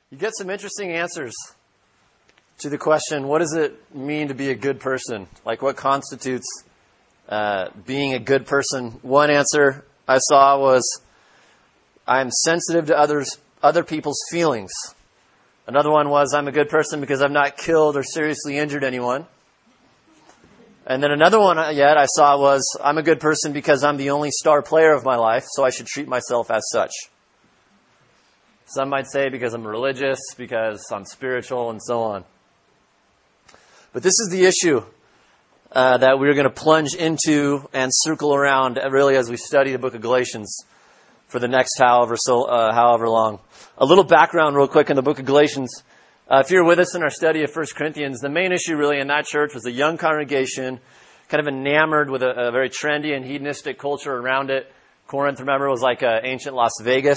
You get some interesting answers to the question, what does it mean to be a good person? Like, what constitutes being a good person? One answer I saw was, I'm sensitive to other people's feelings. Another one was, I'm a good person because I've not killed or seriously injured anyone. And then another one yet I saw was, I'm a good person because I'm the only star player of my life, so I should treat myself as such. Some might say because I'm religious, because I'm spiritual, and so on. But this is the issue that we're going to plunge into and circle around really as we study the book of Galatians for the next however long. A little background real quick in the book of Galatians. If you're with us in our study of 1 Corinthians, the main issue really in that church was a young congregation kind of enamored with a very trendy and hedonistic culture around it. Corinth, remember, was like ancient Las Vegas.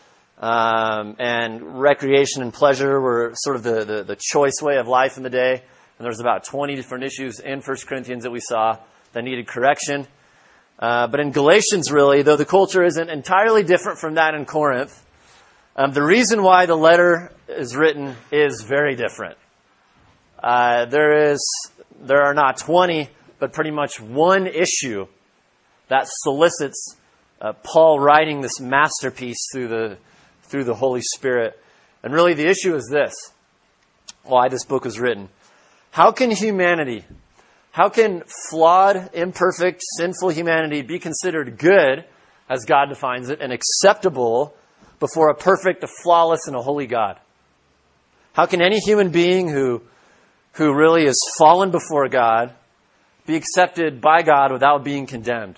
And recreation and pleasure were sort of the choice way of life in the day. And there's about 20 different issues in 1 Corinthians that we saw that needed correction. But in Galatians, really, though the culture isn't entirely different from that in Corinth, the reason why the letter is written is very different. There are not 20, but pretty much one issue that solicits Paul writing this masterpiece through the Holy Spirit. And really the issue is this, why this book was written. How can flawed, imperfect, sinful humanity be considered good, as God defines it, and acceptable before a perfect, a flawless, and a holy God? How can any human being who really is fallen before God be accepted by God without being condemned?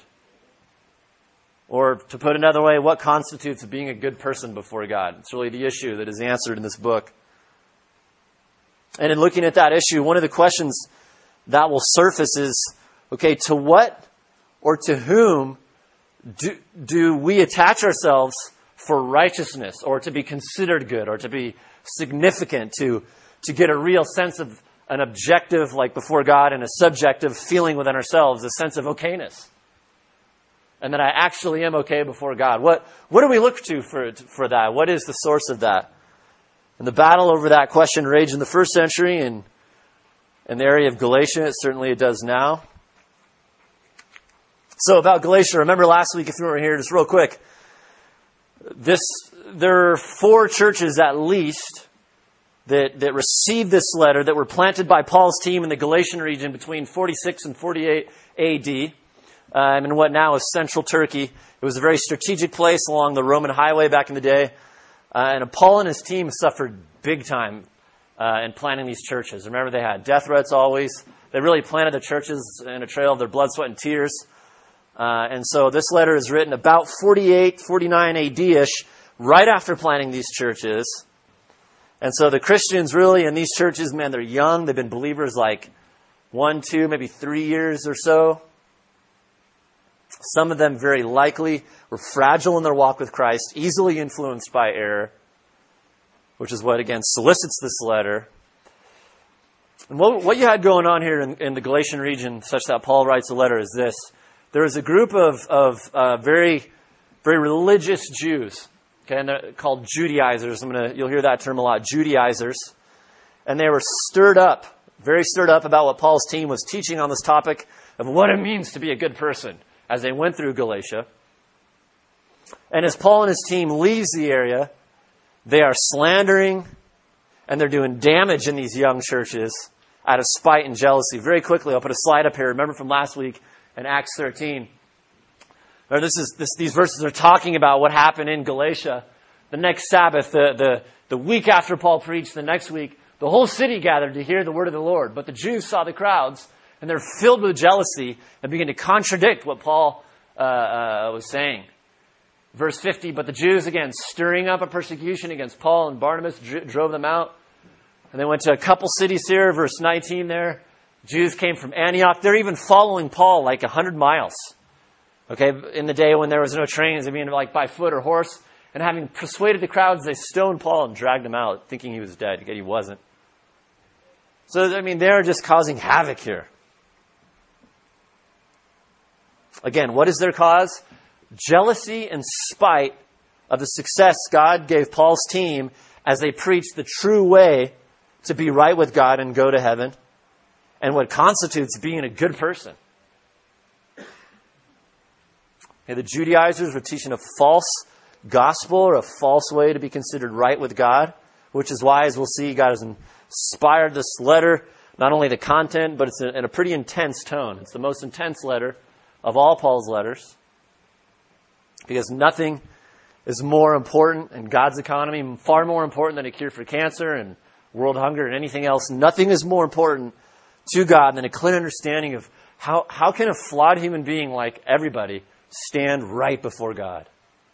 Or to put another way, what constitutes being a good person before God? It's really the issue that is answered in this book. And in looking at that issue, one of the questions that will surface is, okay, to what or to whom do we attach ourselves for righteousness, or to be considered good, or to be significant, to get a real sense of an objective, like before God, and a subjective feeling within ourselves, a sense of okayness? And that I actually am okay before God. What do we look to for that? What is the source of that? And the battle over that question raged in the first century and in the area of Galatia. Certainly it does now. So about Galatia, remember last week, if you were here, just real quick, there are 4 churches at least that received this letter that were planted by Paul's team in the Galatian region between 46 and 48 AD. In what now is central Turkey. It was a very strategic place along the Roman highway back in the day. And Paul and his team suffered big time in planting these churches. Remember, they had death threats always. They really planted the churches in a trail of their blood, sweat, and tears. And so this letter is written about 48, 49 AD-ish, right after planting these churches. And so the Christians really in these churches, man, they're young. They've been believers like 1, 2, maybe 3 years or so. Some of them very likely were fragile in their walk with Christ, easily influenced by error, which is what, again, solicits this letter. And what you had going on here in the Galatian region, such that Paul writes a letter, is this. There is a group of very, very religious Jews, okay, and they're called Judaizers. You'll hear that term a lot, Judaizers. And they were very stirred up about what Paul's team was teaching on this topic of what it means to be a good person, as they went through Galatia. And as Paul and his team leaves the area, they are slandering and they're doing damage in these young churches out of spite and jealousy. Very quickly, I'll put a slide up here. Remember from last week in Acts 13. These verses are talking about what happened in Galatia. The next Sabbath, the week after Paul preached, the next week, the whole city gathered to hear the word of the Lord. But the Jews saw the crowds, and they're filled with jealousy and begin to contradict what Paul was saying. Verse 50, but the Jews, again, stirring up a persecution against Paul and Barnabas, drove them out. And they went to a couple cities here, verse 19 there. Jews came from Antioch. They're even following Paul like 100 miles. Okay, in the day when there was no trains, I mean, like by foot or horse. And having persuaded the crowds, they stoned Paul and dragged him out, thinking he was dead. Yet he wasn't. So, I mean, they're just causing havoc here. Again, what is their cause? Jealousy and spite of the success God gave Paul's team as they preach the true way to be right with God and go to heaven, and what constitutes being a good person. Okay, the Judaizers were teaching a false gospel or a false way to be considered right with God, which is why, as we'll see, God has inspired this letter, not only the content, but it's in a pretty intense tone. It's the most intense letter of all Paul's letters, because nothing is more important in God's economy, far more important than a cure for cancer and world hunger and anything else. Nothing is more important to God than a clear understanding of how can a flawed human being like everybody stand right before God.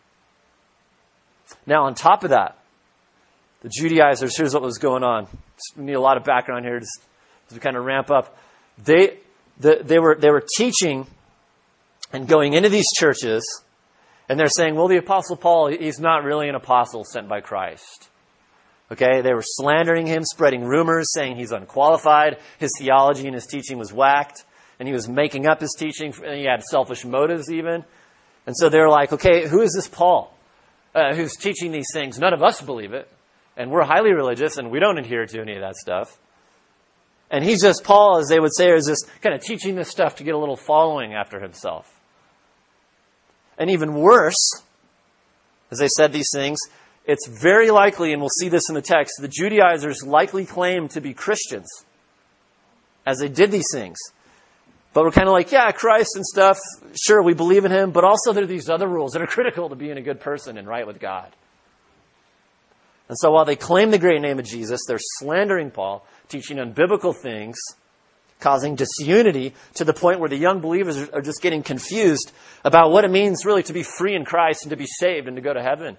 Now, on top of that, the Judaizers, here's what was going on. We need a lot of background here just as we kind of ramp up. They were teaching and going into these churches, and they're saying, well, the Apostle Paul, he's not really an apostle sent by Christ. Okay, they were slandering him, spreading rumors, saying he's unqualified, his theology and his teaching was whacked, and he was making up his teaching, and he had selfish motives even. And so they're like, okay, who is this Paul who's teaching these things? None of us believe it, and we're highly religious, and we don't adhere to any of that stuff. And he's just, Paul, as they would say, is just kind of teaching this stuff to get a little following after himself. And even worse, as they said these things, it's very likely, and we'll see this in the text, the Judaizers likely claimed to be Christians as they did these things. But we're kind of like, yeah, Christ and stuff, sure, we believe in him, but also there are these other rules that are critical to being a good person and right with God. And so while they claim the great name of Jesus, they're slandering Paul, teaching unbiblical things, causing disunity to the point where the young believers are just getting confused about what it means really to be free in Christ and to be saved and to go to heaven.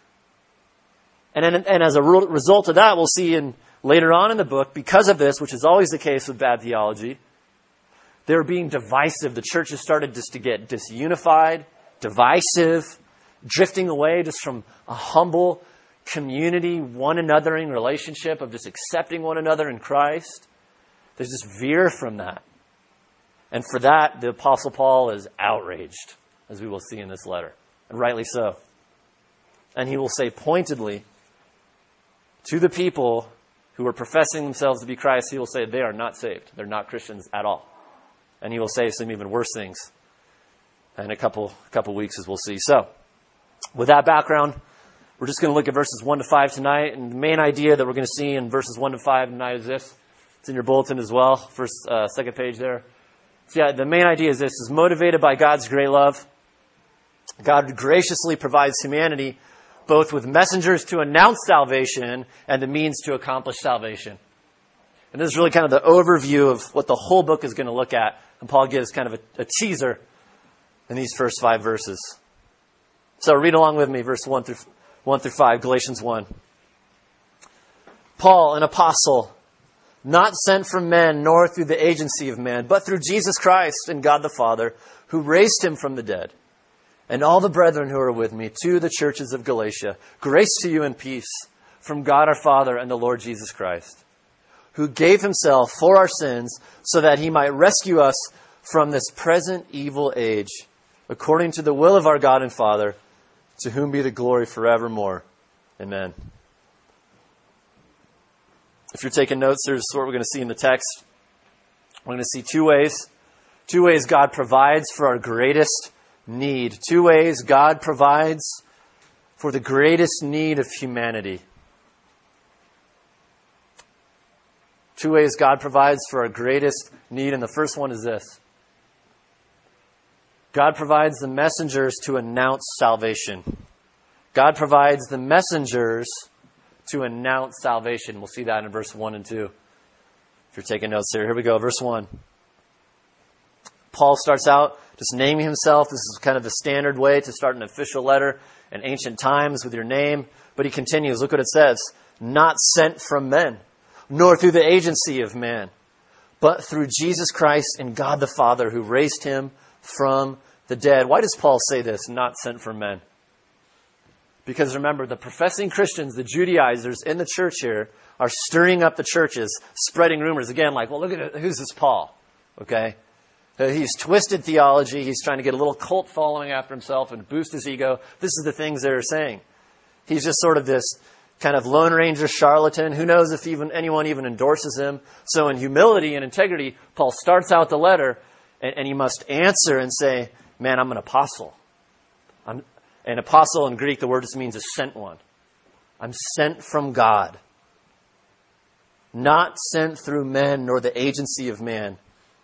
And as a result of that, we'll see later on in the book, because of this, which is always the case with bad theology, they were being divisive. The churches started just to get disunified, divisive, drifting away just from a humble community, one anothering relationship of just accepting one another in Christ. There's just veer from that. And for that, the Apostle Paul is outraged, as we will see in this letter, and rightly so. And he will say pointedly to the people who are professing themselves to be Christ, he will say they are not saved. They're not Christians at all. And he will say some even worse things in a couple weeks, as we'll see. So, with that background, we're just going to look at verses 1 to 5 tonight. And the main idea that we're going to see in verses 1 to 5 tonight is this. It's in your bulletin as well, second page there. So yeah, the main idea is this, is motivated by God's great love. God graciously provides humanity both with messengers to announce salvation and the means to accomplish salvation. And this is really kind of the overview of what the whole book is going to look at. And Paul gives kind of a teaser in these first 5 verses. So read along with me, verse 1 through 5, Galatians 1. Paul, an apostle, not sent from men, nor through the agency of man, but through Jesus Christ and God the Father, who raised him from the dead. And all the brethren who are with me, to the churches of Galatia, grace to you and peace from God our Father and the Lord Jesus Christ, who gave himself for our sins so that he might rescue us from this present evil age, according to the will of our God and Father, to whom be the glory forevermore. Amen. If you're taking notes, here's what we're going to see in the text. We're going to see two ways God provides for our greatest need. 2 ways God provides for the greatest need of humanity. 2 ways God provides for our greatest need, and the first one is this. God provides the messengers to announce salvation. God provides the messengers to announce salvation. We'll see that in verse 1 and 2. If you're taking notes here we go. Verse 1. Paul starts out just naming himself. This is kind of the standard way to start an official letter in ancient times with your name. But he continues. Look what it says. Not sent from men, nor through the agency of man, but through Jesus Christ and God the Father, who raised him from the dead. Why does Paul say this? Not sent from men. Because remember, the professing Christians, the Judaizers in the church here, are stirring up the churches, spreading rumors. Again, like, well, look at it. Who's this Paul? Okay? He's twisted theology. He's trying to get a little cult following after himself and boost his ego. This is the things they're saying. He's just sort of this kind of Lone Ranger charlatan. Who knows if anyone even endorses him. So in humility and integrity, Paul starts out the letter, and he must answer and say, man, I'm an apostle. An apostle in Greek, the word just means a sent one. I'm sent from God. Not sent through men nor the agency of man.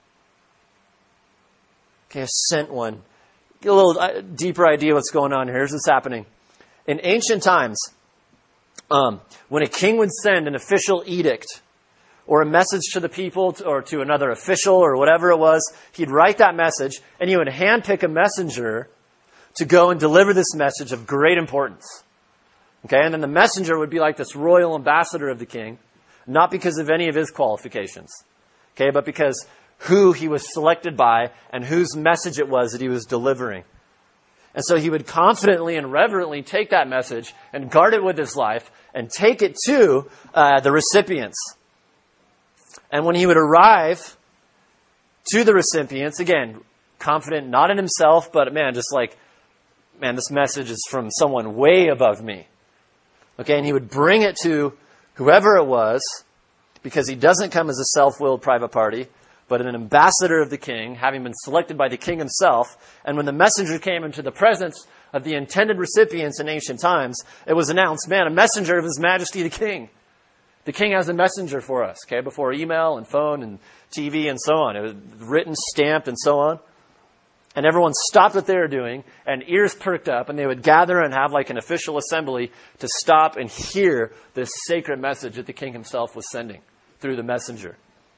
Okay, a sent one. Get a little deeper idea what's going on here. Here's what's happening. In ancient times, when a king would send an official edict or a message to the people or to another official or whatever it was, he'd write that message and he would handpick a messenger to go and deliver this message of great importance. Okay, and then the messenger would be like this royal ambassador of the king, not because of any of his qualifications, okay, but because who he was selected by and whose message it was that he was delivering. And so he would confidently and reverently take that message and guard it with his life and take it to the recipients. And when he would arrive to the recipients, again, confident not in himself, but just like, this message is from someone way above me. Okay, and he would bring it to whoever it was, because he doesn't come as a self-willed private party, but an ambassador of the king, having been selected by the king himself. And when the messenger came into the presence of the intended recipients in ancient times, it was announced, a messenger of His Majesty the King. The king has a messenger for us, okay, before email and phone and TV and so on. It was written, stamped, and so on. And everyone stopped what they were doing, and ears perked up, and they would gather and have like an official assembly to stop and hear this sacred message that the king himself was sending through the messenger.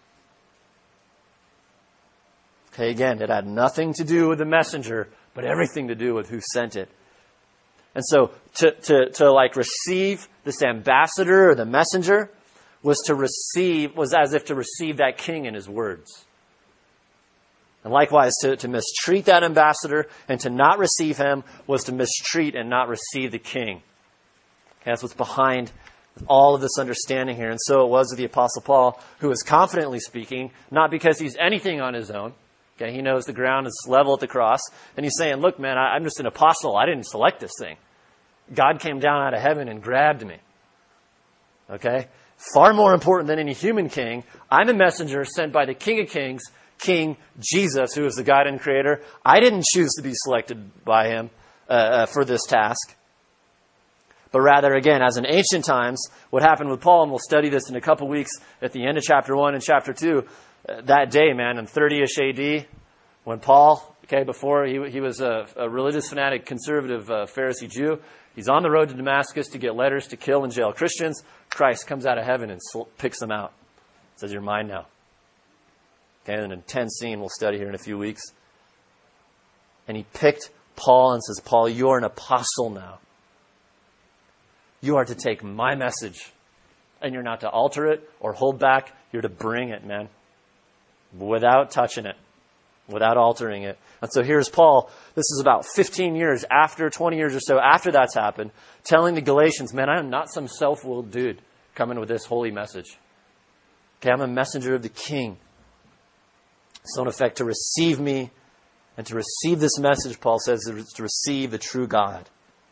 Okay, again, it had nothing to do with the messenger, but everything to do with who sent it. And so to receive this ambassador or the messenger was as if to receive that king in his words. And likewise, to mistreat that ambassador and to not receive him was to mistreat and not receive the king. Okay, that's what's behind all of this understanding here. And so it was with the Apostle Paul, who is confidently speaking, not because he's anything on his own. Okay, he knows the ground is level at the cross. And he's saying, look, I'm just an apostle. I didn't select this thing. God came down out of heaven and grabbed me. Okay? Far more important than any human king, I'm a messenger sent by the King of Kings, King Jesus, who is the God and Creator. I didn't choose to be selected by Him for this task. But rather, again, as in ancient times, what happened with Paul, and we'll study this in a couple weeks at the end of chapter 1 and chapter 2, that day, in 30-ish AD, when Paul, before he was a religious fanatic, conservative Pharisee Jew, he's on the road to Damascus to get letters to kill and jail Christians. Christ comes out of heaven and picks them out. Says, you're mine now. Okay, an intense scene we'll study here in a few weeks. And he picked Paul and says, Paul, you're an apostle now. You are to take my message. And you're not to alter it or hold back. You're to bring it, man. Without touching it. Without altering it. And so here's Paul. This is about 15 years after, 20 years or so after that's happened, telling the Galatians, I am not some self-willed dude coming with this holy message. Okay, I'm a messenger of the King. So in effect, to receive me and to receive this message, Paul says, is to receive the true God.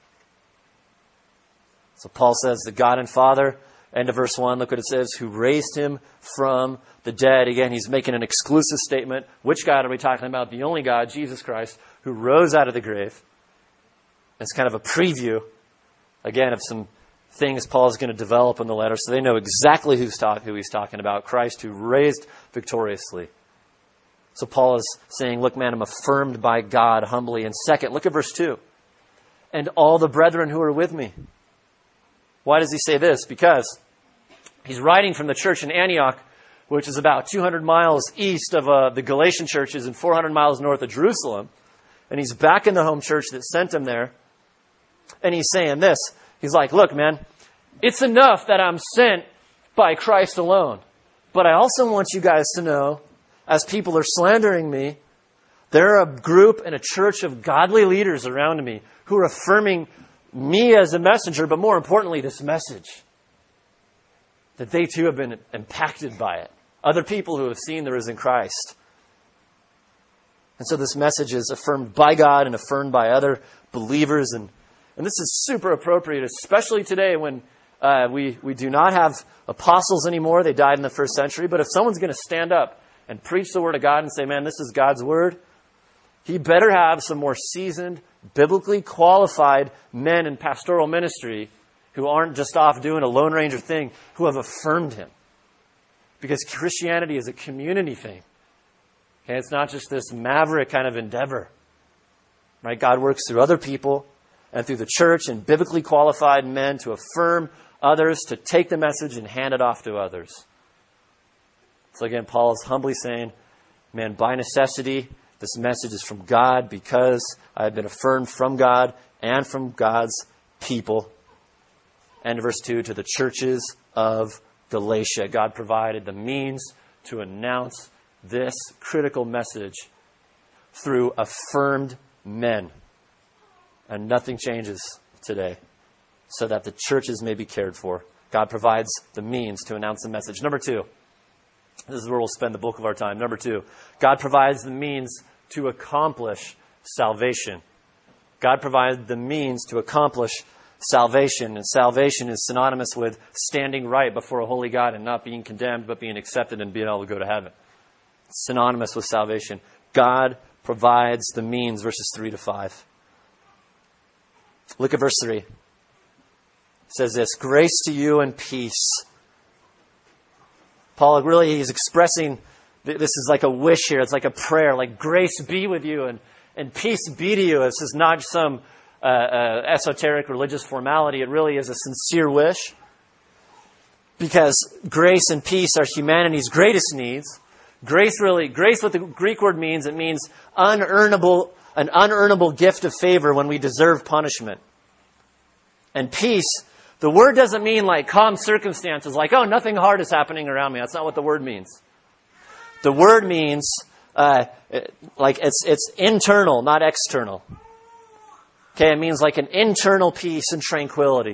So Paul says, the God and Father, end of verse 1, look what it says, who raised him from the dead. Again, he's making an exclusive statement. Which God are we talking about? The only God, Jesus Christ, who rose out of the grave. It's kind of a preview, again, of some things Paul's going to develop in the letter, so they know exactly who he's talking about, Christ who raised victoriously. So Paul is saying, look, I'm affirmed by God humbly. And second, look at verse 2. And all the brethren who are with me. Why does he say this? Because he's writing from the church in Antioch, which is about 200 miles east of the Galatian churches and 400 miles north of Jerusalem. And he's back in the home church that sent him there. And he's saying this. He's like, look, it's enough that I'm sent by Christ alone. But I also want you guys to know, as people are slandering me, there are a group and a church of godly leaders around me who are affirming me as a messenger, but more importantly, this message. That they too have been impacted by it. Other people who have seen the risen Christ. And so this message is affirmed by God and affirmed by other believers. And this is super appropriate, especially today when We do not have apostles anymore. They died in the first century. But if someone's going to stand up and preach the Word of God and say, man, this is God's Word, he better have some more seasoned, biblically qualified men in pastoral ministry who aren't just off doing a Lone Ranger thing, who have affirmed him. Because Christianity is a community thing. Okay, it's not just this maverick kind of endeavor. Right? God works through other people and through the church and biblically qualified men to affirm others, to take the message and hand it off to others. So again, Paul is humbly saying, man, by necessity, this message is from God because I have been affirmed from God and from God's people. And verse 2, to the churches of Galatia, God provided the means to announce this critical message through affirmed men. And nothing changes today so that the churches may be cared for. God provides the means to announce the message. Number 2, this is where we'll spend the bulk of our time. Number 2, God provides the means to accomplish salvation. God provides the means to accomplish salvation. And salvation is synonymous with standing right before a holy God and not being condemned, but being accepted and being able to go to heaven. It's synonymous with salvation. God provides the means, verses 3 to 5. Look at verse 3. It says this, grace to you and peace. Paul really, he's expressing, this is like a wish here. It's like a prayer, like grace be with you and peace be to you. This is not some esoteric religious formality. It really is a sincere wish. Because grace and peace are humanity's greatest needs. Grace, what the Greek word means, it means an unearnable gift of favor when we deserve punishment. And peace, the word doesn't mean like calm circumstances, like, oh, nothing hard is happening around me. That's not what the word means. The word means like it's internal, not external. Okay, it means like an internal peace and tranquility.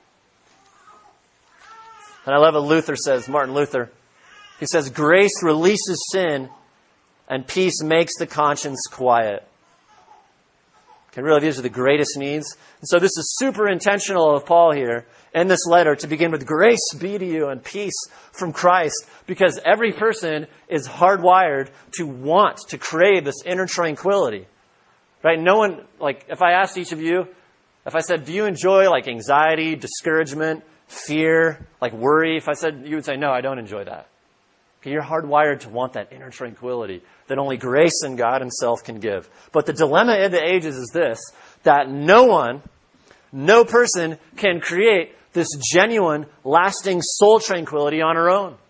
And I love what Luther says, Martin Luther. He says, grace releases sin and peace makes the conscience quiet. Okay, really, these are the greatest needs. And so this is super intentional of Paul here in this letter to begin with grace be to you and peace from Christ, because every person is hardwired to want, to crave this inner tranquility. Right? No one, like, if I asked each of you, if I said, do you enjoy like anxiety, discouragement, fear, like worry? If I said, you would say, no, I don't enjoy that. Okay, you're hardwired to want that inner tranquility that only grace and God himself can give. But the dilemma in the ages is this, that no person can create this genuine, lasting soul tranquility on her own.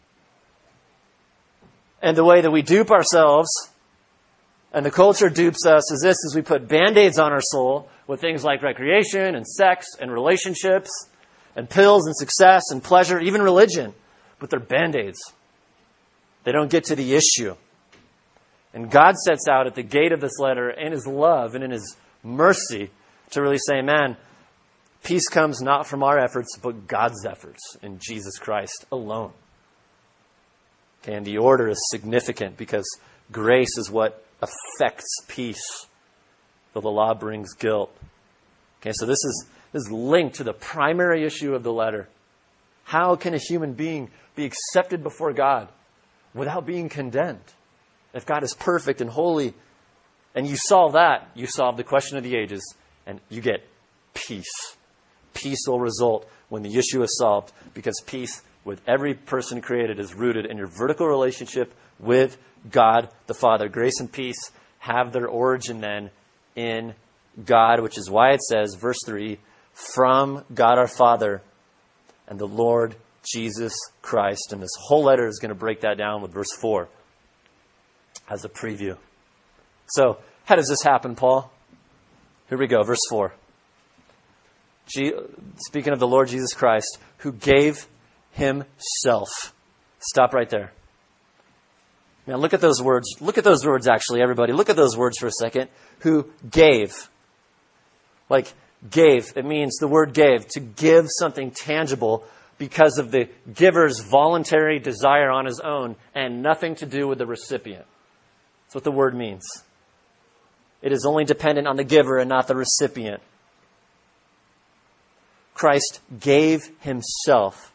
And the way that we dupe ourselves, and the culture dupes us, is we put Band-Aids on our soul with things like recreation and sex and relationships and pills and success and pleasure, even religion. But they're Band-Aids. They don't get to the issue. And God sets out at the gate of this letter in his love and in his mercy to really say, man, peace comes not from our efforts, but God's efforts in Jesus Christ alone. Okay, and the order is significant because grace is what affects peace, though the law brings guilt. Okay, so this is linked to the primary issue of the letter. How can a human being be accepted before God without being condemned? If God is perfect and holy, and you solve that, you solve the question of the ages, and you get peace. Peace will result when the issue is solved, because peace with every person created is rooted in your vertical relationship with God the Father. Grace and peace have their origin then in God, which is why it says, verse 3, from God our Father and the Lord Jesus Christ. And this whole letter is going to break that down with verse 4 as a preview. So, how does this happen, Paul? Here we go, verse 4. Speaking of the Lord Jesus Christ, who gave himself. Stop right there. Now look at those words. Look at those words, actually, everybody. Look at those words for a second. Who gave. Like, gave. It means the word gave. To give something tangible because of the giver's voluntary desire on his own and nothing to do with the recipient. That's what the word means. It is only dependent on the giver and not the recipient. Christ gave himself.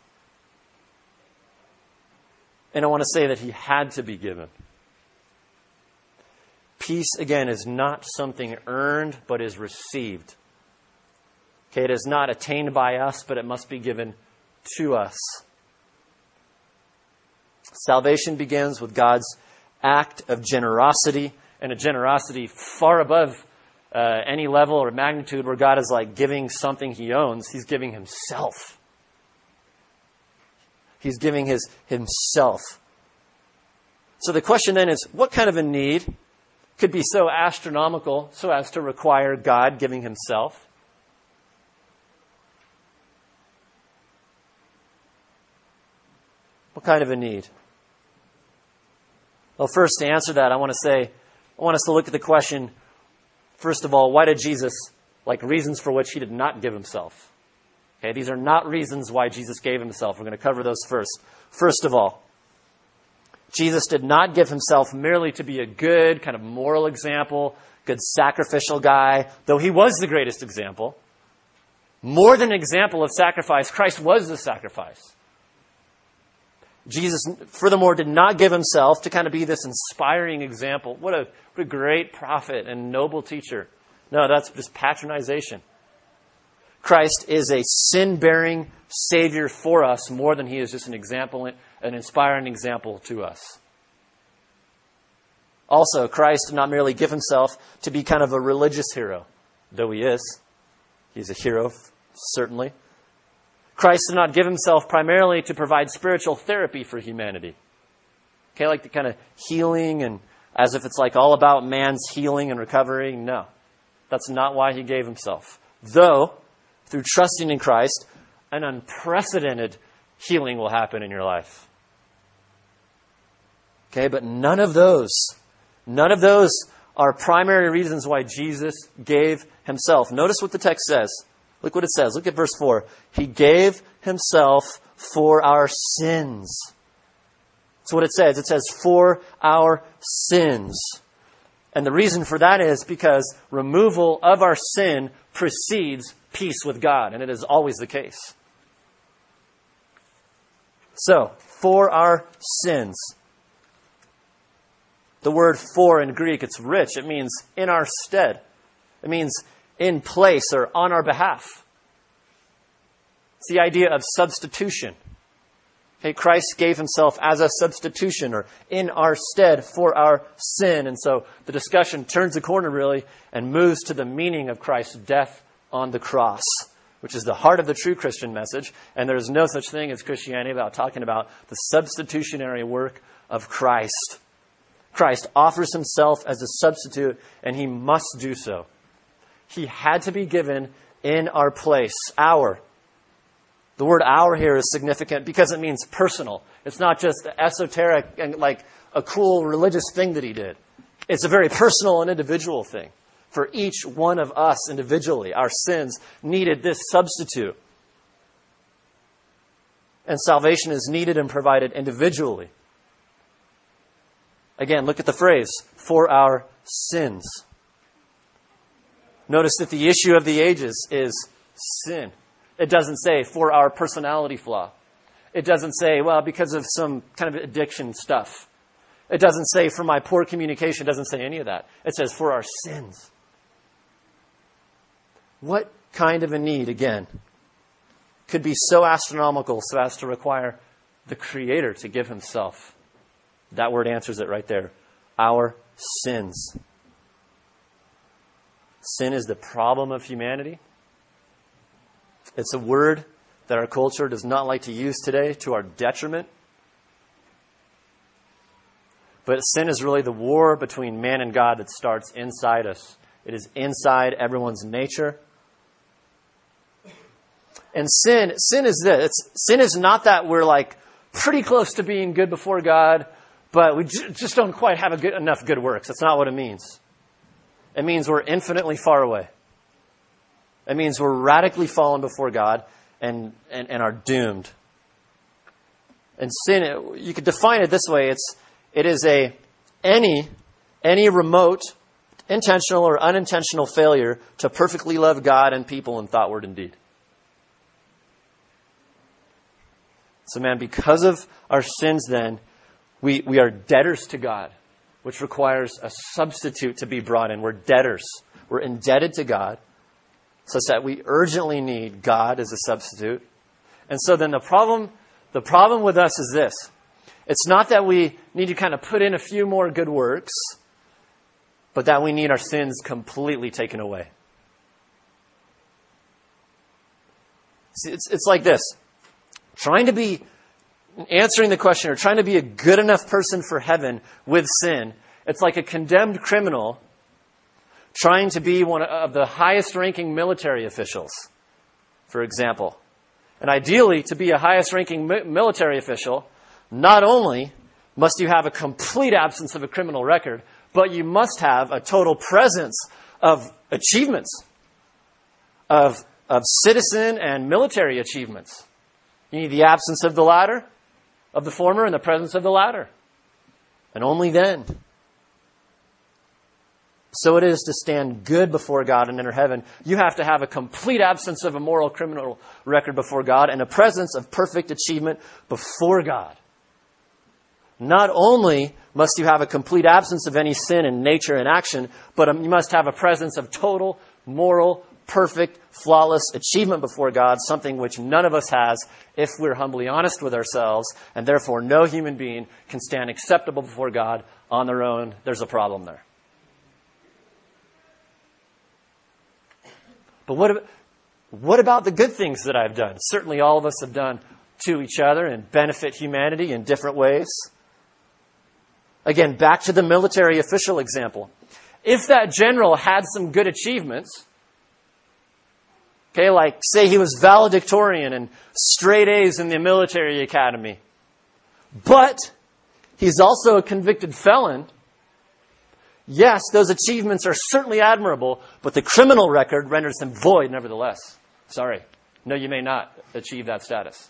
And I want to say that he had to be given. Peace, again, is not something earned, but is received. Okay, it is not attained by us, but it must be given to us. Salvation begins with God's act of generosity, and a generosity far above any level or magnitude where God is like giving something he owns. He's giving himself. He's giving himself. So the question then is, what kind of a need could be so astronomical so as to require God giving himself? What kind of a need? Well, first, to answer that, I want us to look at the question, first of all, why did Jesus, reasons for which he did not give himself? Okay, these are not reasons why Jesus gave himself. We're going to cover those first. First of all, Jesus did not give himself merely to be a good, kind of moral example, good sacrificial guy, though he was the greatest example. More than an example of sacrifice, Christ was the sacrifice. Jesus, furthermore, did not give himself to kind of be this inspiring example. What a great prophet and noble teacher. No, that's just patronization. Christ is a sin-bearing Savior for us more than he is just an example, an inspiring example to us. Also, Christ did not merely give himself to be kind of a religious hero, though he is. He's a hero, certainly. Christ did not give himself primarily to provide spiritual therapy for humanity. Okay, like the kind of healing and as if it's all about man's healing and recovery. No, that's not why he gave himself. Though, through trusting in Christ, an unprecedented healing will happen in your life. Okay, but none of those are primary reasons why Jesus gave himself. Notice what the text says. Look what it says. Look at verse 4. He gave himself for our sins. That's what it says. It says, for our sins. And the reason for that is because removal of our sin precedes peace with God. And it is always the case. So, for our sins. The word for in Greek, it's rich. It means in our stead. It means in place or on our behalf. It's the idea of substitution. Okay, Christ gave himself as a substitution or in our stead for our sin. And so the discussion turns the corner really and moves to the meaning of Christ's death on the cross, which is the heart of the true Christian message. And there's no such thing as Christianity without talking about the substitutionary work of Christ. Christ offers himself as a substitute, and he must do so. He had to be given in our place. Our. The word our here is significant because it means personal. It's not just esoteric and like a cool religious thing that he did. It's a very personal and individual thing. For each one of us individually, our sins needed this substitute. And salvation is needed and provided individually. Again, look at the phrase, for our sins. Notice that the issue of the ages is sin. It doesn't say for our personality flaw. It doesn't say, well, because of some kind of addiction stuff. It doesn't say for my poor communication. It doesn't say any of that. It says for our sins. What kind of a need, again, could be so astronomical so as to require the Creator to give himself? That word answers it right there. Our sins. Sin is the problem of humanity. It's a word that our culture does not like to use today to our detriment. But sin is really the war between man and God that starts inside us. It is inside everyone's nature. And sin is this. Sin is not that we're pretty close to being good before God, but we just don't quite have enough good works. That's not what it means. It means we're infinitely far away. It means we're radically fallen before God and are doomed. And sin, you could define it this way. It is any remote, intentional or unintentional failure to perfectly love God and people in thought, word, and deed. So man, because of our sins then, we are debtors to God, which requires a substitute to be brought in. We're debtors. We're indebted to God, such that we urgently need God as a substitute. And so then the problem with us is this. It's not that we need to kind of put in a few more good works, but that we need our sins completely taken away. See, it's like this. Answering the question, or trying to be a good enough person for heaven with sin, it's like a condemned criminal trying to be one of the highest ranking military officials, for example. And ideally, to be a highest ranking military official, not only must you have a complete absence of a criminal record, but you must have a total presence of achievements, of citizen and military achievements. You need the absence of the latter, of the former, and the presence of the latter. And only then. So it is to stand good before God and enter heaven. You have to have a complete absence of a moral criminal record before God and a presence of perfect achievement before God. Not only must you have a complete absence of any sin in nature and action, but you must have a presence of total, moral, perfect, flawless achievement before God, something which none of us has if we're humbly honest with ourselves, and therefore no human being can stand acceptable before God on their own. There's a problem there. But what about the good things that I've done? Certainly all of us have done to each other and benefit humanity in different ways. Again, back to the military official example. If that general had some good achievements, okay, like say he was valedictorian and straight A's in the military academy, but he's also a convicted felon, yes, those achievements are certainly admirable, but the criminal record renders them void nevertheless. Sorry. No, you may not achieve that status.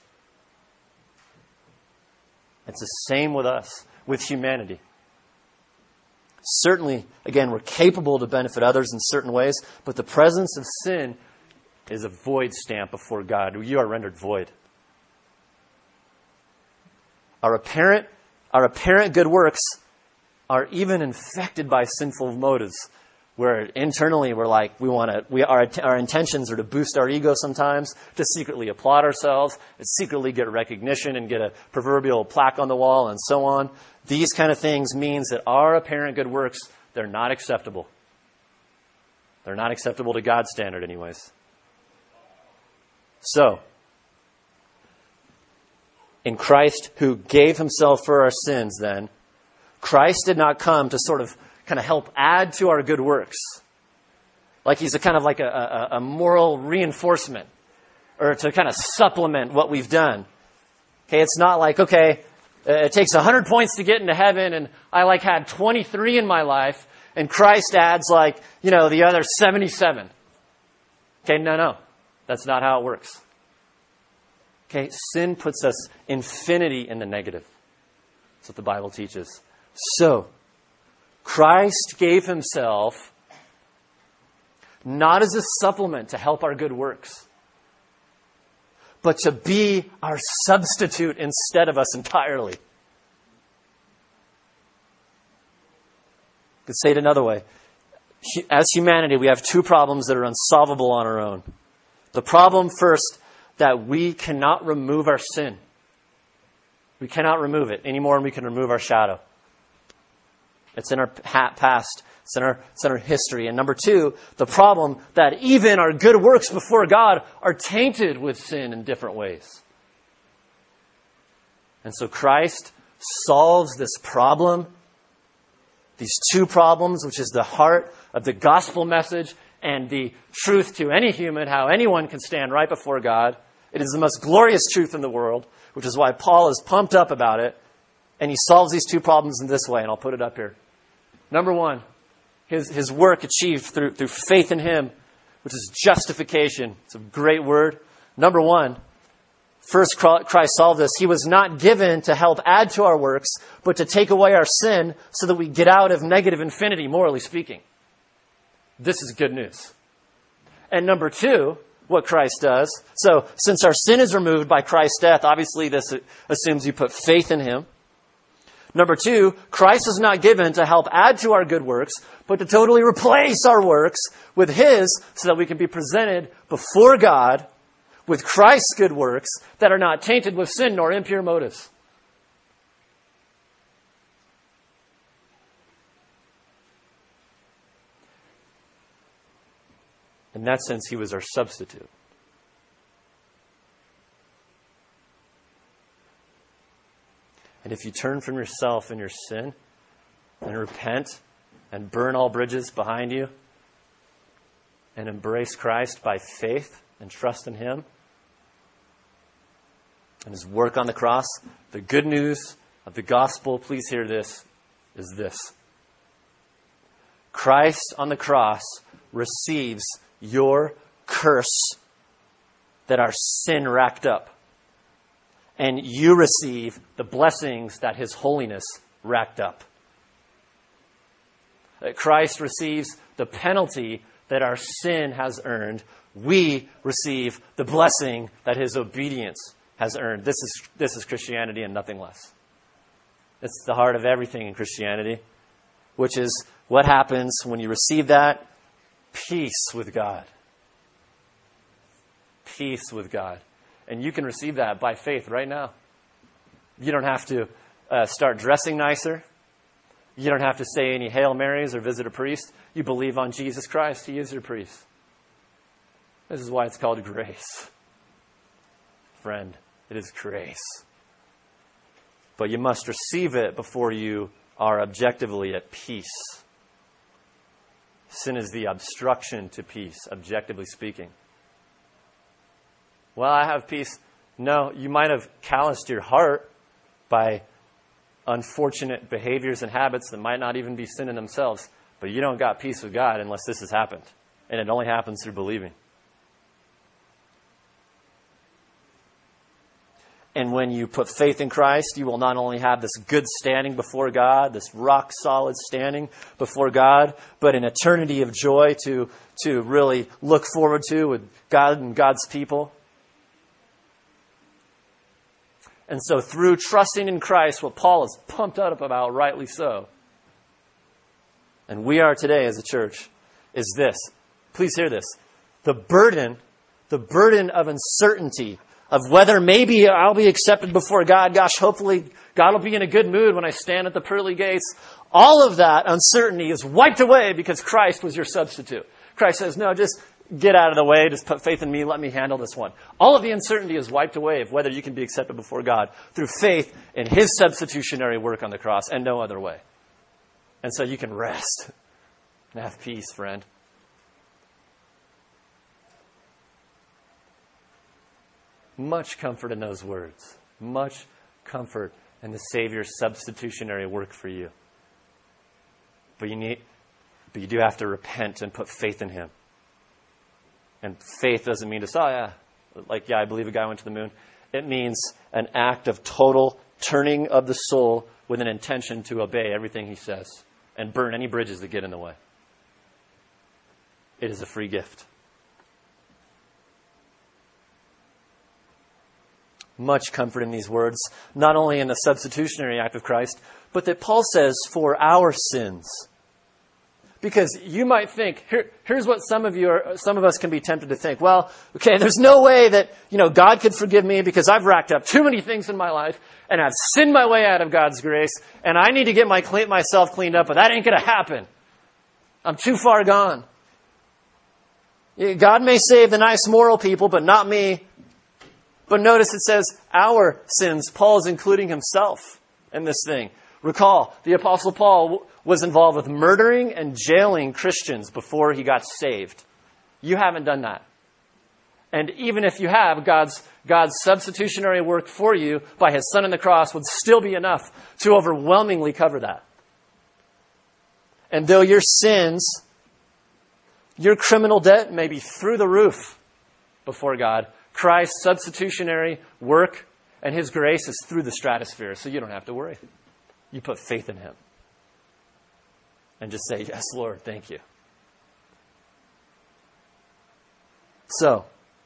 It's the same with us, with humanity. Certainly, again, we're capable to benefit others in certain ways, but the presence of sin is a void stamp before God. You are rendered void. Our apparent good works are even infected by sinful motives, where internally we're like, our intentions are to boost our ego sometimes, to secretly applaud ourselves, to secretly get recognition and get a proverbial plaque on the wall and so on. These kind of things means that our apparent good works, they're not acceptable. They're not acceptable to God's standard anyways. So, in Christ who gave himself for our sins then, Christ did not come to sort of kind of help add to our good works. Like he's a kind of like a moral reinforcement or to kind of supplement what we've done. Okay, it's not like, okay, it takes 100 points to get into heaven and I had 23 in my life and Christ adds the other 77. Okay, no. That's not how it works. Okay, sin puts us infinity in the negative. That's what the Bible teaches. So, Christ gave himself not as a supplement to help our good works, but to be our substitute instead of us entirely. I could say it another way. As humanity, we have two problems that are unsolvable on our own. The problem first, that we cannot remove our sin. We cannot remove it any more than we can remove our shadow. It's in our past. It's in our history. And number two, the problem that even our good works before God are tainted with sin in different ways. And so Christ solves this problem, these two problems, which is the heart of the gospel message and the truth to any human, how anyone can stand right before God. It is the most glorious truth in the world, which is why Paul is pumped up about it. And he solves these two problems in this way, and I'll put it up here. Number one, his work achieved through faith in him, which is justification. It's a great word. Number one, first Christ solved this. He was not given to help add to our works, but to take away our sin so that we get out of negative infinity, morally speaking. This is good news. And number two, what Christ does. So, since our sin is removed by Christ's death, obviously this assumes you put faith in him. Number 2, Christ is not given to help add to our good works, but to totally replace our works with his so that we can be presented before God with Christ's good works that are not tainted with sin nor impure motives. In that sense, he was our substitute. And if you turn from yourself and your sin and repent and burn all bridges behind you and embrace Christ by faith and trust in him and his work on the cross, the good news of the gospel, please hear this, is this. Christ on the cross receives your curse that our sin racked up. And you receive the blessings that his holiness racked up. That Christ receives the penalty that our sin has earned. We receive the blessing that his obedience has earned. This is Christianity and nothing less. It's the heart of everything in Christianity, which is what happens when you receive that? Peace with God. Peace with God. And you can receive that by faith right now. You don't have to start dressing nicer. You don't have to say any Hail Marys or visit a priest. You believe on Jesus Christ. He is your priest. This is why it's called grace. Friend, it is grace. But you must receive it before you are objectively at peace. Sin is the obstruction to peace, objectively speaking. Well, I have peace. No, you might have calloused your heart by unfortunate behaviors and habits that might not even be sin in themselves, but you don't got peace with God unless this has happened. And it only happens through believing. And when you put faith in Christ, you will not only have this good standing before God, this rock solid standing before God, but an eternity of joy to really look forward to with God and God's people. And so through trusting in Christ, what Paul is pumped up about, rightly so, and we are today as a church, is this. Please hear this. The burden of uncertainty of whether maybe I'll be accepted before God. Gosh, hopefully God will be in a good mood when I stand at the pearly gates. All of that uncertainty is wiped away because Christ was your substitute. Christ says, no, just get out of the way. Just put faith in me. Let me handle this one. All of the uncertainty is wiped away of whether you can be accepted before God through faith in his substitutionary work on the cross and no other way. And so you can rest and have peace, friend. Much comfort in those words. Much comfort in the Savior's substitutionary work for you. But you do have to repent and put faith in him. And faith doesn't mean just, I believe a guy went to the moon. It means an act of total turning of the soul with an intention to obey everything he says and burn any bridges that get in the way. It is a free gift. Much comfort in these words, not only in the substitutionary act of Christ, but that Paul says for our sins. Because you might think, here's what some of us can be tempted to think. Well, okay, there's no way that, God could forgive me because I've racked up too many things in my life and I've sinned my way out of God's grace and I need to get myself cleaned up, but that ain't going to happen. I'm too far gone. God may save the nice moral people, but not me. But notice it says our sins. Paul is including himself in this thing. Recall, the Apostle Paul was involved with murdering and jailing Christians before he got saved. You haven't done that. And even if you have, God's substitutionary work for you by his Son on the cross would still be enough to overwhelmingly cover that. And though your sins, your criminal debt may be through the roof before God, Christ's substitutionary work and his grace is through the stratosphere, so you don't have to worry. You put faith in him. And just say, yes, Lord, thank you. So,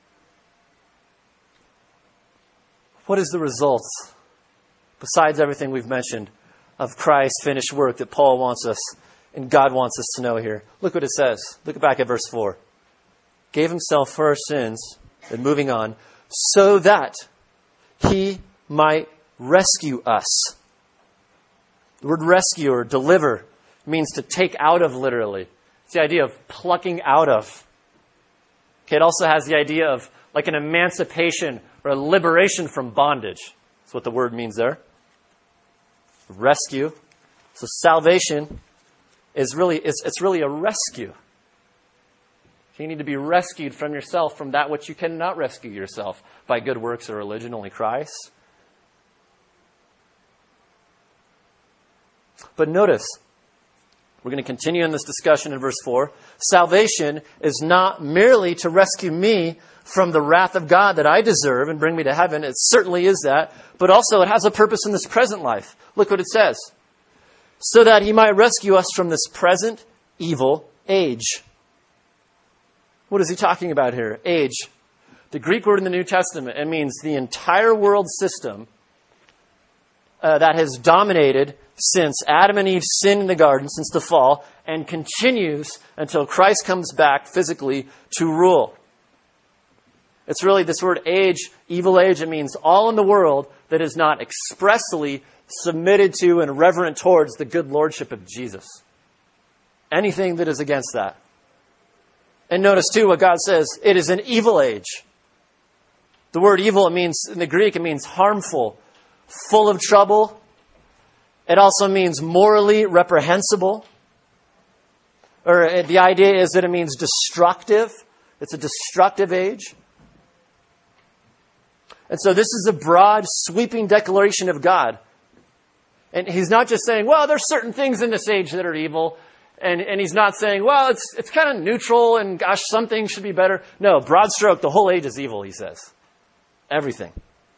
What is the result, besides everything we've mentioned, of Christ's finished work that Paul wants us and God wants us to know here? Look what it says. Look back at verse 4. Gave himself for our sins, and moving on, so that he might rescue us. The word rescue or deliver means to take out of, literally. It's the idea of plucking out of. Okay, it also has the idea of like an emancipation or a liberation from bondage. That's what the word means there. Rescue. So salvation is really, it's really a rescue. You need to be rescued from yourself, from that which you cannot rescue yourself by good works or religion, only Christ. But notice, we're going to continue in this discussion in verse 4. Salvation is not merely to rescue me from the wrath of God that I deserve and bring me to heaven. It certainly is that. But also it has a purpose in this present life. Look what it says. So that he might rescue us from this present evil age. What is he talking about here? Age. The Greek word in the New Testament, it means the entire world system that has dominated since Adam and Eve sinned in the garden, since the fall, and continues until Christ comes back physically to rule. It's really this word age, evil age, it means all in the world that is not expressly submitted to and reverent towards the good lordship of Jesus. Anything that is against that. And notice too what God says, it is an evil age. The word evil, it means, in the Greek, it means harmful, full of trouble. It also means morally reprehensible. Or the idea is that it means destructive. It's a destructive age. And so this is a broad, sweeping declaration of God. And he's not just saying, well, there's certain things in this age that are evil. And he's not saying, well, it's kind of neutral and gosh, some things should be better. No, broad stroke, the whole age is evil, he says. Everything.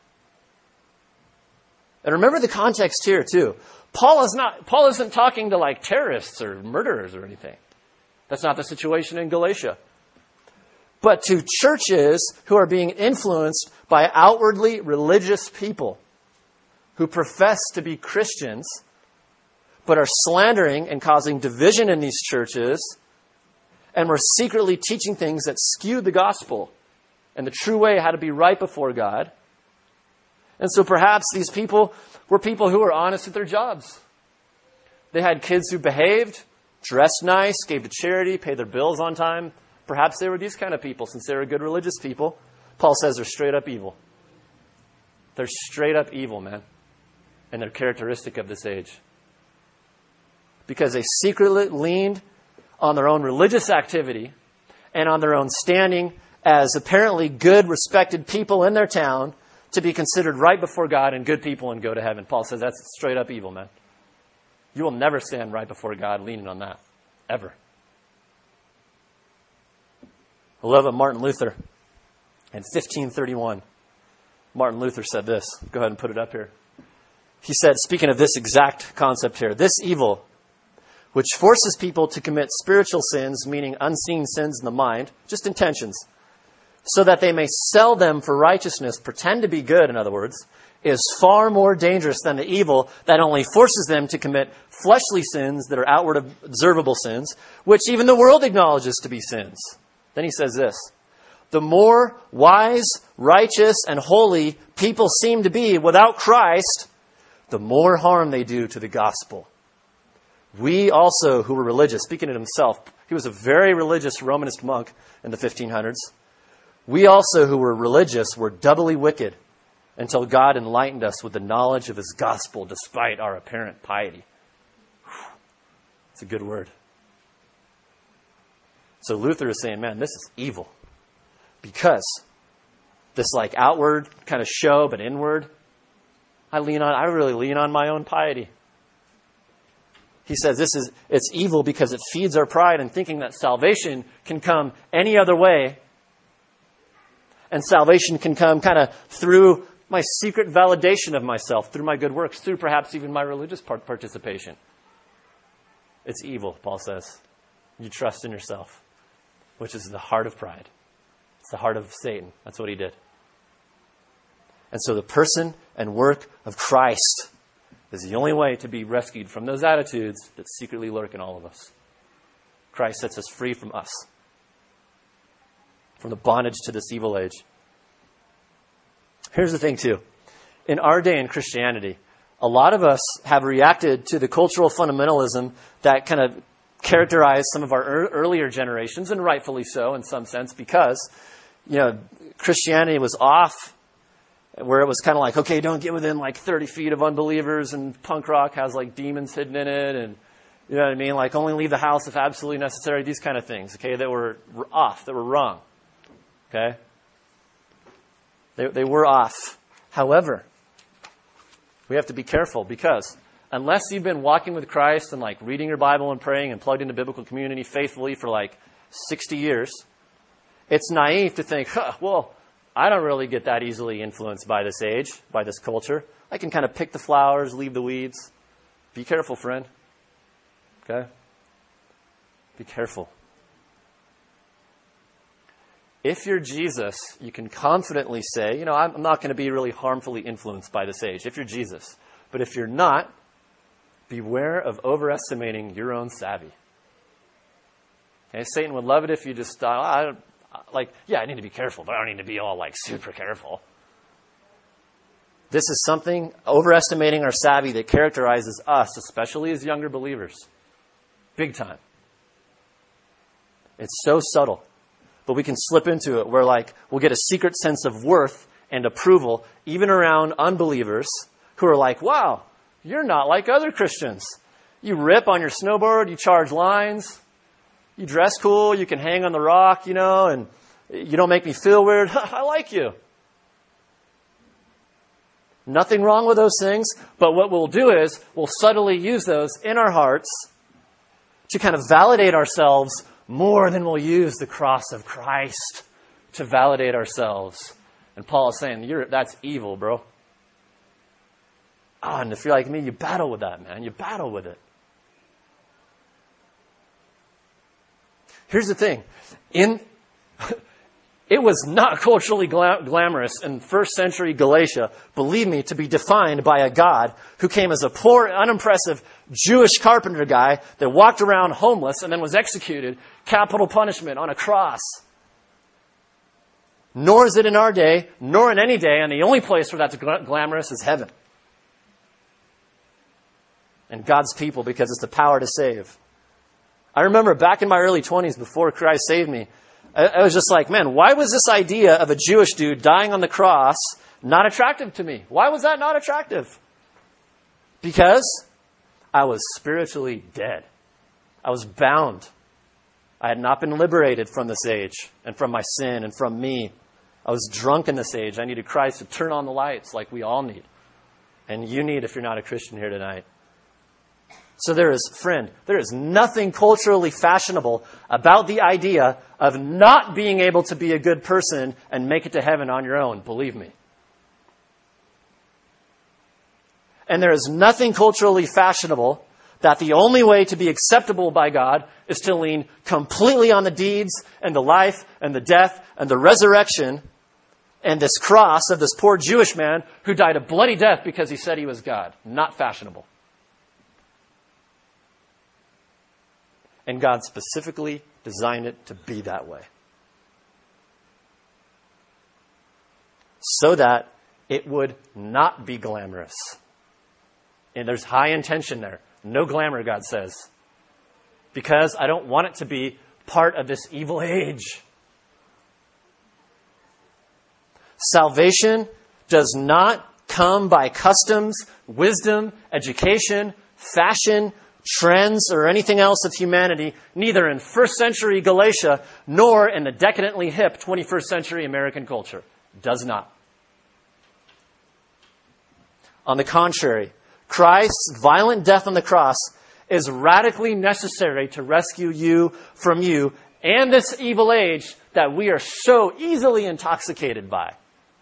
And remember the context here too. Paul isn't talking to like terrorists or murderers or anything. That's not the situation in Galatia. But to churches who are being influenced by outwardly religious people who profess to be Christians, but are slandering and causing division in these churches, and were secretly teaching things that skewed the gospel and the true way how to be right before God. And so perhaps these people were people who were honest at their jobs. They had kids who behaved, dressed nice, gave to charity, paid their bills on time. Perhaps they were these kind of people, since they were good religious people. Paul says they're straight up evil. They're straight up evil, man. And they're characteristic of this age. Because they secretly leaned on their own religious activity and on their own standing as apparently good, respected people in their town to be considered right before God and good people and go to heaven. Paul says that's straight up evil, man. You will never stand right before God leaning on that. Ever. I love it, Martin Luther. In 1531, Martin Luther said this. Go ahead and put it up here. He said, speaking of this exact concept here, this evil, which forces people to commit spiritual sins, meaning unseen sins in the mind, just intentions, so that they may sell them for righteousness, pretend to be good, in other words, is far more dangerous than the evil that only forces them to commit fleshly sins that are outward observable sins, which even the world acknowledges to be sins. Then he says this, the more wise, righteous, and holy people seem to be without Christ, the more harm they do to the gospel. We also, who were religious, speaking of himself, he was a very religious Romanist monk in the 1500s. We also, who were religious, were doubly wicked until God enlightened us with the knowledge of his gospel despite our apparent piety. It's a good word. So Luther is saying, man, this is evil. Because this like outward kind of show, but inward, I really lean on my own piety. He says it's evil because it feeds our pride in thinking that salvation can come any other way. And salvation can come kind of through my secret validation of myself, through my good works, through perhaps even my religious participation. It's evil, Paul says. You trust in yourself, which is the heart of pride. It's the heart of Satan. That's what he did. And so the person and work of Christ is the only way to be rescued from those attitudes that secretly lurk in all of us. Christ sets us free from us, from the bondage to this evil age. Here's the thing, too. In our day in Christianity, a lot of us have reacted to the cultural fundamentalism that kind of characterized some of our earlier generations, and rightfully so in some sense, because, Christianity was off, where it was kind of like, okay, don't get within like 30 feet of unbelievers, and punk rock has like demons hidden in it, and you know what I mean? Like only leave the house if absolutely necessary, these kind of things, okay, that were off, that were wrong. Okay? They were off. However, we have to be careful because unless you've been walking with Christ and like reading your Bible and praying and plugged into biblical community faithfully for like 60 years, it's naive to think, well, I don't really get that easily influenced by this age, by this culture. I can kind of pick the flowers, leave the weeds. Be careful, friend. Okay? Be careful. If you're Jesus, you can confidently say, I'm not going to be really harmfully influenced by this age, if you're Jesus. But if you're not, beware of overestimating your own savvy. Okay? Satan would love it if you just thought, I need to be careful, but I don't need to be all like super careful. This is something, overestimating our savvy, that characterizes us, especially as younger believers. Big time. It's so subtle. But we can slip into it where we'll get a secret sense of worth and approval, even around unbelievers who are like, wow, you're not like other Christians. You rip on your snowboard, you charge lines, you dress cool, you can hang on the rock, and you don't make me feel weird. I like you. Nothing wrong with those things, but what we'll do is we'll subtly use those in our hearts to kind of validate ourselves more than we'll use the cross of Christ to validate ourselves. And Paul is saying, that's evil, bro. And if you're like me, you battle with that, man. You battle with it. Here's the thing. It was not culturally glamorous in first century Galatia, believe me, to be defined by a God who came as a poor, unimpressive Jewish carpenter guy that walked around homeless and then was executed, capital punishment on a cross. Nor is it in our day, nor in any day, and the only place where that's glamorous is heaven. And God's people, because it's the power to save. I remember back in my early 20s, before Christ saved me, I was just like, man, why was this idea of a Jewish dude dying on the cross not attractive to me? Why was that not attractive? Because I was spiritually dead. I was bound. I had not been liberated from this age and from my sin and from me. I was drunk in this age. I needed Christ to turn on the lights like we all need. And you need if you're not a Christian here tonight. So there is nothing culturally fashionable about the idea of not being able to be a good person and make it to heaven on your own, believe me. And there is nothing culturally fashionable that the only way to be acceptable by God is to lean completely on the deeds and the life and the death and the resurrection and this cross of this poor Jewish man who died a bloody death because he said he was God. Not fashionable. And God specifically designed it to be that way. So that it would not be glamorous. And there's high intention there. No glamour, God says. Because I don't want it to be part of this evil age. Salvation does not come by customs, wisdom, education, fashion, trends, or anything else of humanity, neither in first century Galatia nor in the decadently hip 21st century American culture. Does not. On the contrary, Christ's violent death on the cross is radically necessary to rescue you from you and this evil age that we are so easily intoxicated by.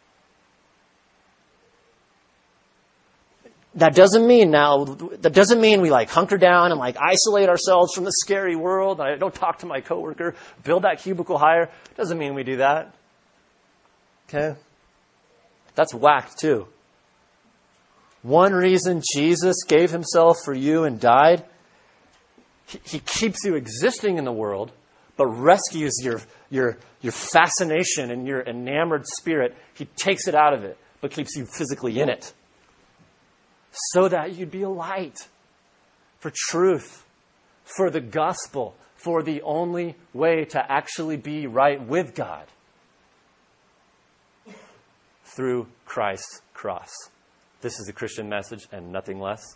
That doesn't mean we hunker down and isolate ourselves from the scary world. I don't talk to my coworker, build that cubicle higher. Doesn't mean we do that. Okay? That's whacked too. One reason Jesus gave himself for you and died, he keeps you existing in the world, but rescues your fascination and your enamored spirit. He takes it out of it, but keeps you physically in it. So that you'd be a light for truth, for the gospel, for the only way to actually be right with God. Through Christ's cross. This is the Christian message and nothing less.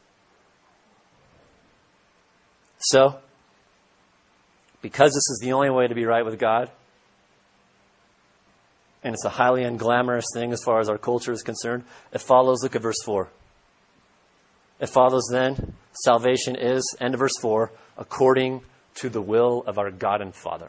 So, because this is the only way to be right with God, and it's a highly unglamorous thing as far as our culture is concerned, it follows, look at verse 4. It follows then, salvation is, end of verse 4, according to the will of our God and Father.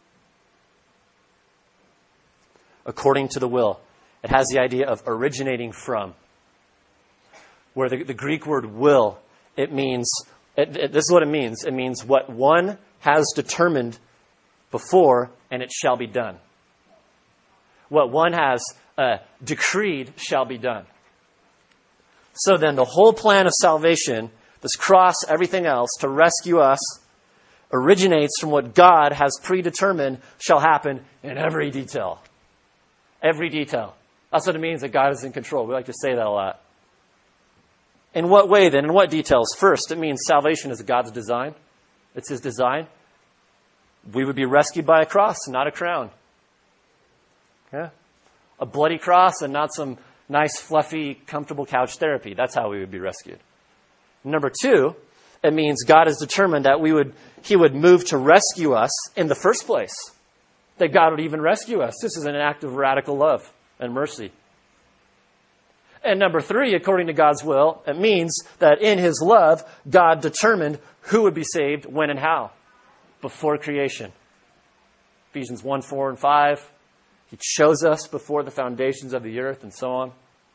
According to the will. It has the idea of originating from. Where the Greek word will, it means, this is what it means. It means what one has determined before, and it shall be done. What one has decreed shall be done. So then the whole plan of salvation, this cross, everything else, to rescue us, originates from what God has predetermined shall happen in every detail. Every detail. That's what it means that God is in control. We like to say that a lot. In what way then? In what details? First, it means salvation is God's design. It's His design. We would be rescued by a cross, not a crown. Yeah? A bloody cross and not some nice, fluffy, comfortable couch therapy. That's how we would be rescued. Number two, it means God has determined that He would move to rescue us in the first place. That God would even rescue us. This is an act of radical love and mercy. And number three, according to God's will, it means that in His love, God determined who would be saved, when, and how, before creation. Ephesians 1, 4, and 5. He chose us before the foundations of the earth, and so on.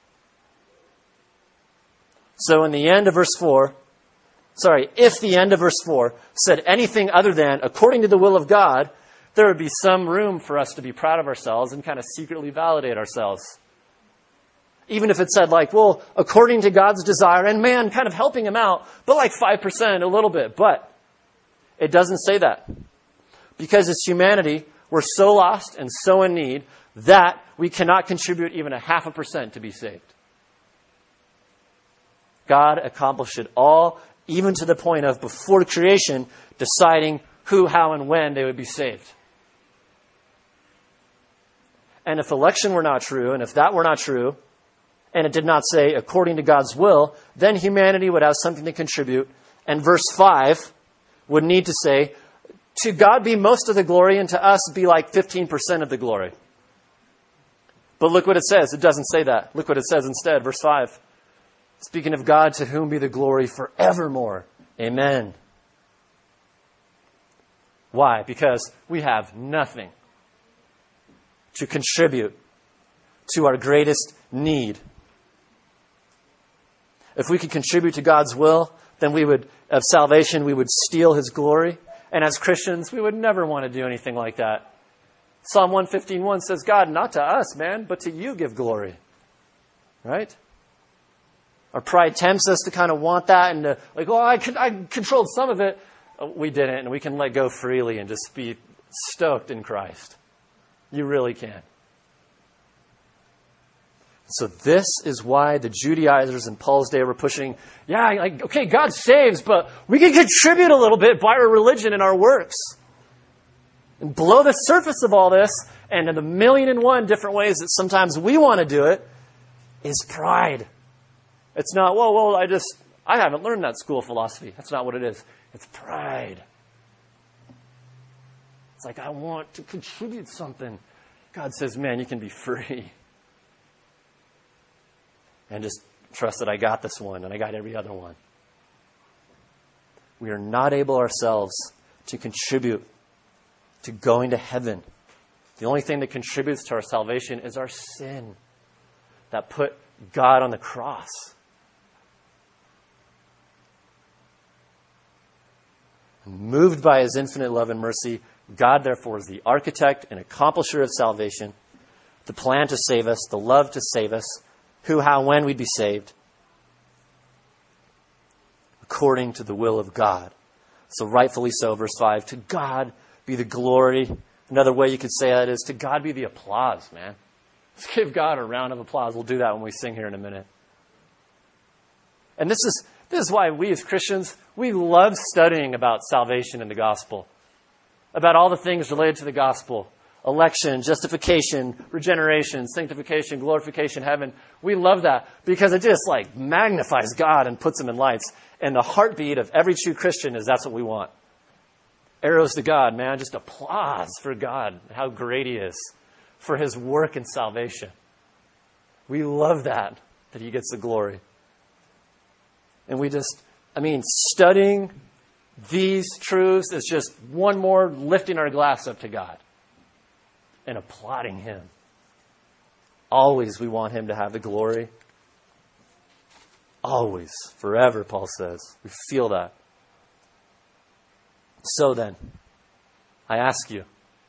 So in the end of verse 4, if the end of verse 4 said anything other than, according to the will of God, there would be some room for us to be proud of ourselves and kind of secretly validate ourselves. Even if it said according to God's desire, and man kind of helping Him out, but 5%, a little bit. But it doesn't say that. Because as humanity, we're so lost and so in need that we cannot contribute even 0.5% to be saved. God accomplished it all, even to the point of, before creation, deciding who, how, and when they would be saved. And if election were not true, and if that were not true, and it did not say according to God's will, then humanity would have something to contribute. And verse 5 would need to say, to God be most of the glory, and to us be 15% of the glory. But look what it says. It doesn't say that. Look what it says instead. Verse 5. Speaking of God, to whom be the glory forevermore. Amen. Why? Because we have nothing to contribute to our greatest need. If we could contribute to God's will, then of salvation, we would steal His glory. And as Christians, we would never want to do anything like that. Psalm 115:1 says, God, not to us, man, but to you give glory. Right? Our pride tempts us to kind of want that and to, I controlled some of it. We didn't, and we can let go freely and just be stoked in Christ. You really can. So this is why the Judaizers in Paul's day were pushing, okay, God saves, but we can contribute a little bit by our religion and our works. And below the surface of all this, and in the 1,000,001 different ways that sometimes we want to do it, is pride. It's not, I haven't learned that school of philosophy. That's not what it is. It's pride. It's I want to contribute something. God says, man, you can be free. And just trust that I got this one and I got every other one. We are not able ourselves to contribute to going to heaven. The only thing that contributes to our salvation is our sin that put God on the cross. Moved by His infinite love and mercy, God, therefore, is the architect and accomplisher of salvation, the plan to save us, the love to save us, who, how, when we'd be saved. According to the will of God. So rightfully so, verse 5, to God be the glory. Another way you could say that is, to God be the applause, man. Let's give God a round of applause. We'll do that when we sing here in a minute. And this is why we as Christians, we love studying about salvation and the gospel. About all the things related to the gospel. Election, justification, regeneration, sanctification, glorification, heaven. We love that because it just like magnifies God and puts him in lights. And the heartbeat of every true Christian is that's what we want. Arrows to God, man. Just applause for God, how great he is, for his work in salvation. We love that he gets the glory. And studying these truths is just one more lifting our glass up to God and applauding him. Always we want him to have the glory. Always, forever, Paul says. We feel that. So then, I ask you,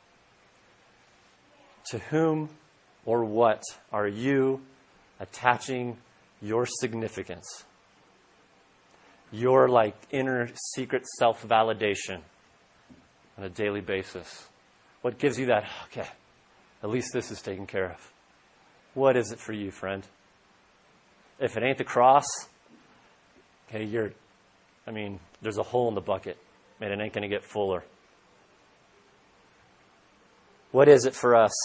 to whom or what are you attaching your significance? Your inner secret self-validation on a daily basis. What gives you that, okay, at least this is taken care of? What is it for you, friend? If it ain't the cross, okay, there's a hole in the bucket, and it ain't going to get fuller. What is it for us?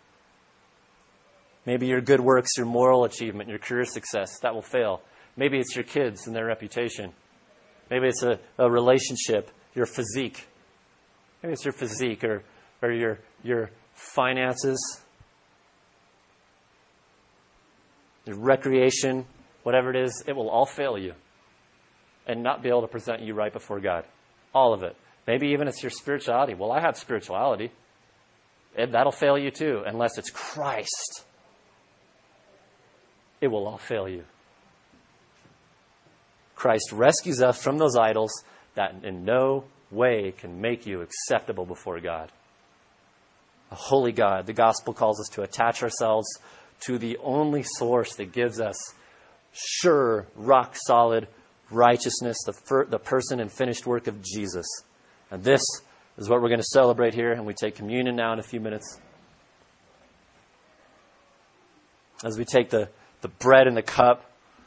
Maybe your good works, your moral achievement, your career success, that will fail. Maybe it's your kids and their reputation. Maybe it's a relationship, your physique. Maybe it's your physique or your finances, your recreation, whatever it is, it will all fail you and not be able to present you right before God. All of it. Maybe even it's your spirituality. Well, I have spirituality. That'll fail you too, unless it's Christ. It will all fail you. Christ rescues us from those idols that in no way can make you acceptable before God. A holy God. The gospel calls us to attach ourselves to the only source that gives us sure, rock-solid righteousness, the person and finished work of Jesus. And this is what we're going to celebrate here, and we take communion now in a few minutes. As we take the bread and the cup,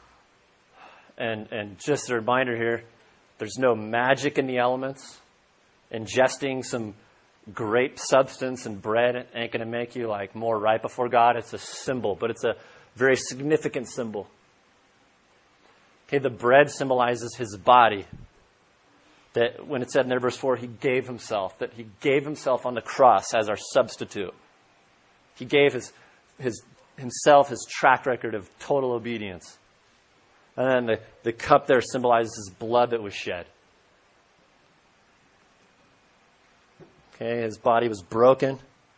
and just a reminder here, there's no magic in the elements. Ingesting some grape substance and bread ain't going to make you more right before God. It's a symbol, but it's a very significant symbol. Okay, the bread symbolizes his body. That when it said in there, verse 4, he gave himself. That he gave himself on the cross as our substitute. He gave himself his track record of total obedience. And then the cup there symbolizes his blood that was shed. Okay, his body was broken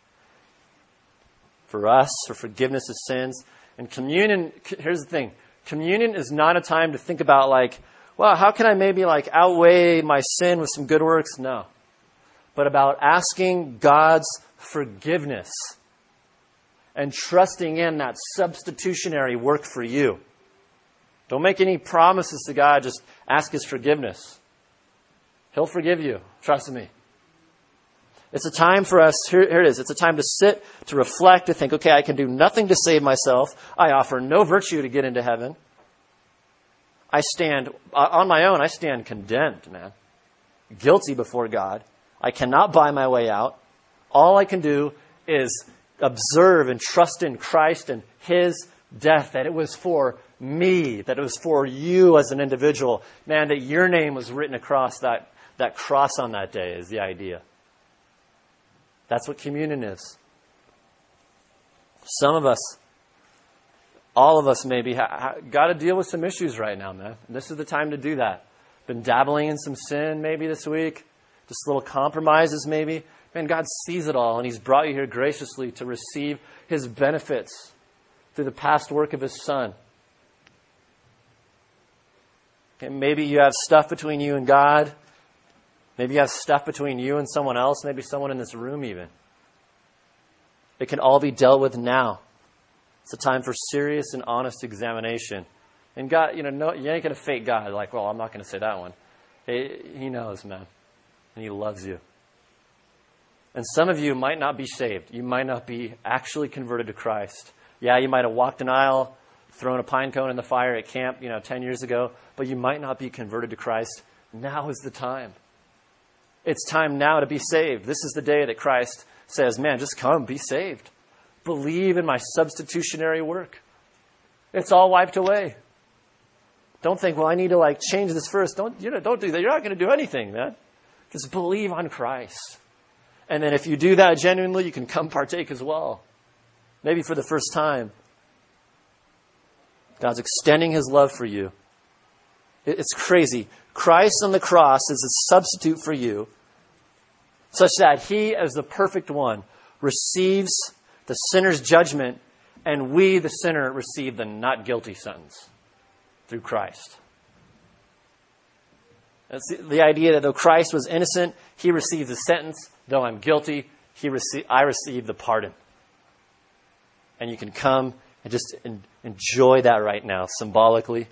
for us, for forgiveness of sins. And communion, here's the thing. Communion is not a time to think about how can I maybe outweigh my sin with some good works? No. But about asking God's forgiveness and trusting in that substitutionary work for you. Don't make any promises to God. Just ask his forgiveness. He'll forgive you. Trust me. It's a time for us, here it is. It's a time to sit, to reflect, to think, okay, I can do nothing to save myself. I offer no virtue to get into heaven. I stand, on my own, I stand condemned, man. Guilty before God. I cannot buy my way out. All I can do is observe and trust in Christ and his death, that it was for me, that it was for you as an individual. Man, that your name was written across that cross on that day is the idea. That's what communion is. Some of us, all of us maybe, got to deal with some issues right now, man. And this is the time to do that. Been dabbling in some sin maybe this week. Just little compromises maybe. Man, God sees it all, and he's brought you here graciously to receive his benefits through the past work of his Son. And maybe you have stuff between you and God. Maybe you have stuff between you and someone else, maybe someone in this room even. It can all be dealt with now. It's a time for serious and honest examination. And God, no, you ain't going to fake God. Like, well, I'm not going to say that one. He knows, man. And he loves you. And some of you might not be saved. You might not be actually converted to Christ. Yeah, you might have walked an aisle, thrown a pine cone in the fire at camp, 10 years ago, but you might not be converted to Christ. Now is the time. It's time now to be saved. This is the day that Christ says, man, just come, be saved. Believe in my substitutionary work. It's all wiped away. Don't think, well, I need to change this first. Don't do that. You're not going to do anything, man. Just believe on Christ. And then if you do that genuinely, you can come partake as well. Maybe for the first time. God's extending his love for you. It's crazy. Christ on the cross is a substitute for you, such that he, as the perfect one, receives the sinner's judgment, and we, the sinner, receive the not guilty sentence through Christ. That's the idea that though Christ was innocent, he received the sentence. Though I'm guilty, I receive the pardon. And you can come and just enjoy that right now, symbolically.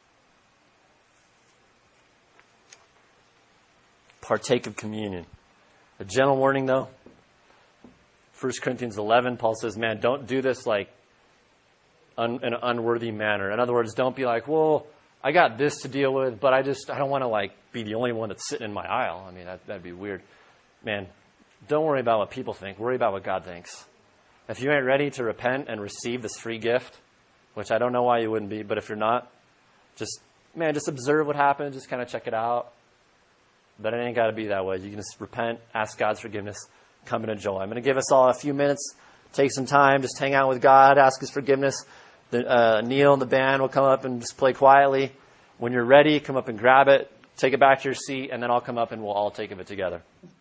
Partake of communion. A gentle warning, though. 1 Corinthians 11, Paul says, man, don't do this in an unworthy manner. In other words, don't be like, well, I got this to deal with, but I don't want to be the only one that's sitting in my aisle. I mean, that'd be weird. Man, don't worry about what people think. Worry about what God thinks. If you ain't ready to repent and receive this free gift, which I don't know why you wouldn't be, but if you're not, just observe what happened. Just kind of check it out. But it ain't got to be that way. You can just repent, ask God's forgiveness, come and enjoy. I'm going to give us all a few minutes, take some time, just hang out with God, ask his forgiveness. Neil and the band will come up and just play quietly. When you're ready, come up and grab it, take it back to your seat, and then I'll come up and we'll all take of it together.